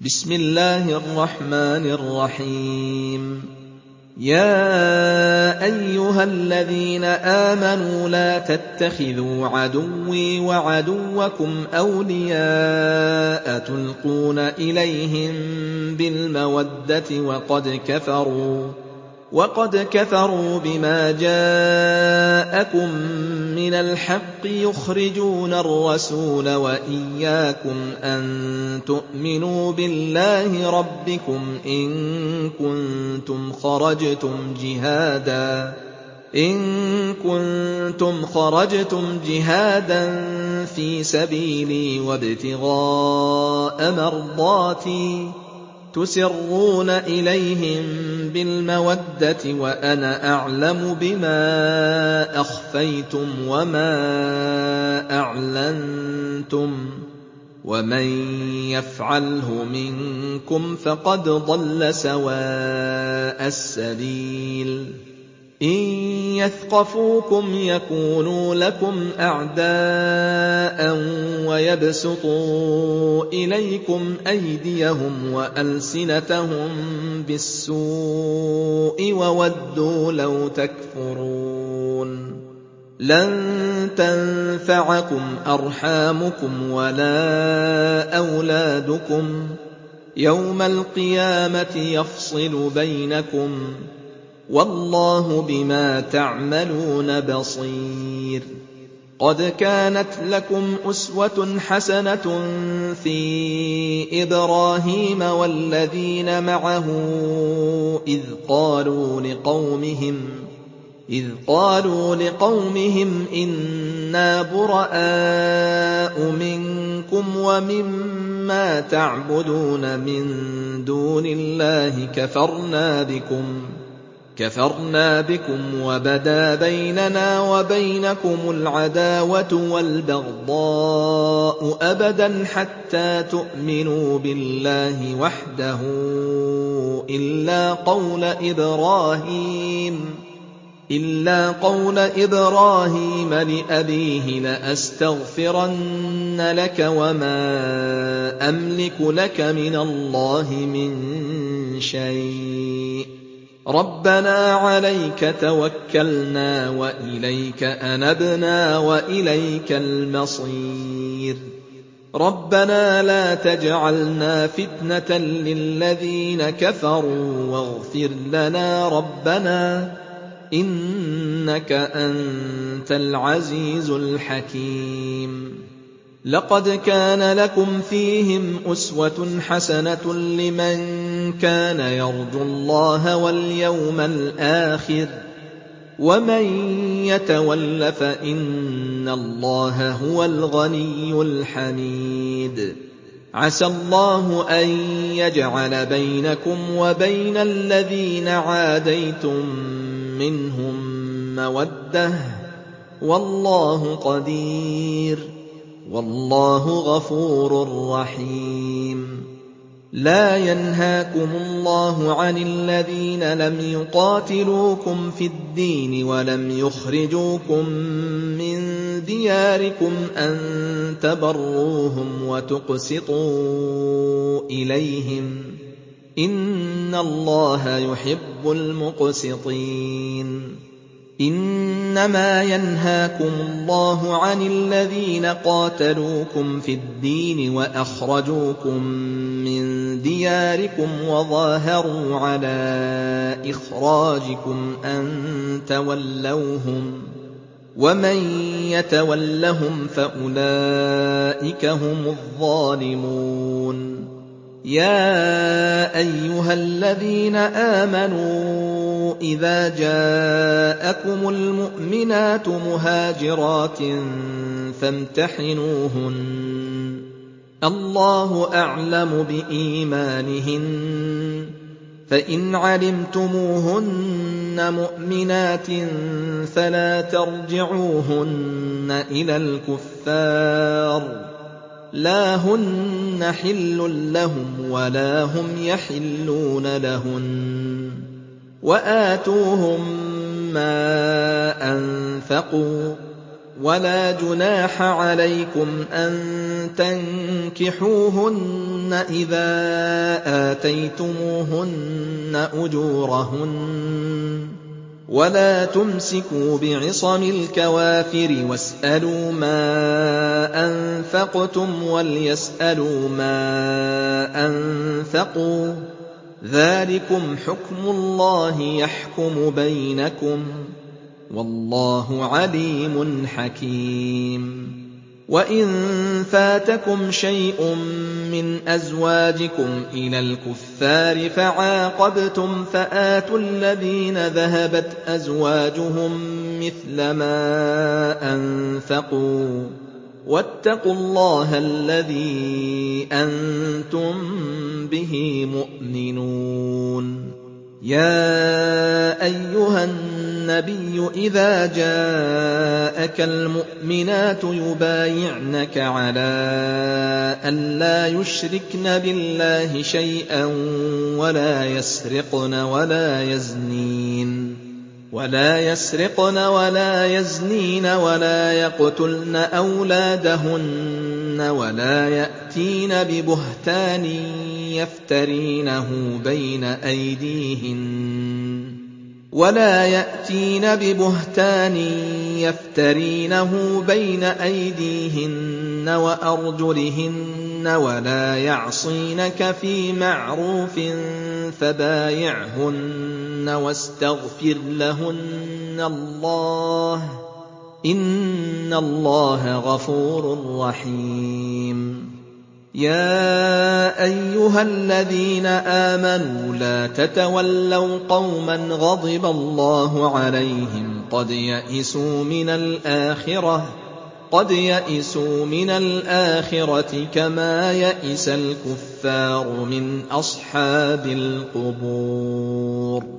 بسم الله الرحمن الرحيم يا أيها الذين آمنوا لا تتخذوا عدوي وعدوكم أولياء تلقون إليهم بالمودة وقد كفروا بما جاءكم من الحق يخرجون الرسول وإياكم أن تؤمنوا بالله ربكم إن كنتم خرجتم جهادا في سبيلي وابتغاء مرضاتي تسرون إليهم بالمودة وأنا أعلم بما أخفيتم وما أعلنتم ومن يفعله منكم فقد ضل سواء السبيل إن يثقفوكم يكونوا لكم أعداء ويبسطوا إليكم أيديهم وألسنتهم بالسوء وودوا لو تكفرون لن تنفعكم أرحامكم ولا أولادكم يوم القيامة يفصل بينكم والله بما تعملون بصير قد كانت لكم أسوة حسنة في إبراهيم والذين معه إذ قالوا لقومهم إنا براء منكم ومما تعبدون من دون الله كفرنا بكم وبدا بيننا وبينكم العداوة والبغضاء أبدا حتى تؤمنوا بالله وحده إلا قول إبراهيم لأبيه لأستغفرن لك وما أملك لك من الله من شيء ربنا عليك توكلنا وإليك أنبنا وإليك المصير ربنا لا تجعلنا فتنة للذين كفروا واغفر لنا ربنا إنك أنت العزيز الحكيم لقد كان لكم فيهم أسوة حسنة لمن كان يرجو الله واليوم الآخر ومن يتول فإن الله هو الغني الحميد عسى الله أن يجعل بينكم وبين الذين عاديتم منهم مودة والله قدير والله غفور رحيم لا ينهاكم الله عن الذين لم يقاتلوكم في الدين ولم يخرجوكم من دياركم أن تبروهم وتقسطوا إليهم إن الله يحب المقسطين إنما ينهاكم الله عن الذين قاتلوكم في الدين وأخرجوكم من دياركم وظاهروا على إخراجكم أن تولوهم ومن يتولهم فأولئك هم الظالمون يا أيها الذين آمنوا إذا جاءكم المؤمنات مهاجرات فامتحنوهن الله أعلم بإيمانهن فإن علمتموهن مؤمنات فلا ترجعوهن إلى الكفار لا هن حل لهم ولا هم يحلون لهن وآتوهم ما أنفقوا وَلَا جُنَاحَ عَلَيْكُمْ أَن تَنكِحُوهُنَّ إِذَا آتَيْتُمُوهُنَّ أُجُورَهُنَّ ۚ وَلَا تُمْسِكُوا بِعِصَمِ الْكَوَافِرِ وَاسْأَلُوا مَا أَنفَقْتُمْ وَلْيَسْأَلُوا مَا أَنفَقُوا ۚ ذَٰلِكُمْ حُكْمُ اللَّهِ يَحْكُمُ بَيْنَكُمْ ۚ وَاللَّهُ عَلِيمٌ حَكِيمٌ. وَإِن فَاتَكُمْ شَيْءٌ مِّنْ أَزْوَاجِكُمْ إِلَى الْكُفَّارِ فَعَاقَبْتُمْ فَآتُوا الَّذِينَ ذَهَبَتْ أَزْوَاجُهُم مِّثْلَ مَا أَنفَقُوا ۚ وَاتَّقُوا اللَّهَ الَّذِي أَنتُم بِهِ مُؤْمِنُونَ. يَا أَيُّهَا النَّبِيُّ إِذَا جَاءَكَ الْمُؤْمِنَاتُ يُبَايِعْنَكَ عَلَىٰ أَن لَّا يُشْرِكْنَ بِاللَّهِ شَيْئًا وَلَا يَسْرِقْنَ وَلَا يَزْنِينَ وَلَا يَقْتُلْنَ أَوْلَادَهُنَّ وَلَا يَأْتِينَ بِبُهْتَانٍ يَفْتَرِينَهُ بَيْنَ أَيْدِيهِنَّ وَأَرْجُلِهِنَّ وَلَا يَعْصِينَكَ فِي مَعْرُوفٍ فَبَايِعْهُنَّ وَاسْتَغْفِرْ لَهُنَّ اللَّهَ ۖ إِنَّ اللَّهَ غَفُورٌ رَّحِيمٌ. يَا أَيُّهَا الَّذِينَ آمَنُوا لَا تَتَوَلَّوْا قَوْمًا غَضِبَ اللَّهُ عَلَيْهِمْ قَدْ يَئِسُوا مِنَ الْآخِرَةِ كَمَا يَئِسَ الْكُفَّارُ مِنْ أَصْحَابِ الْقُبُورِ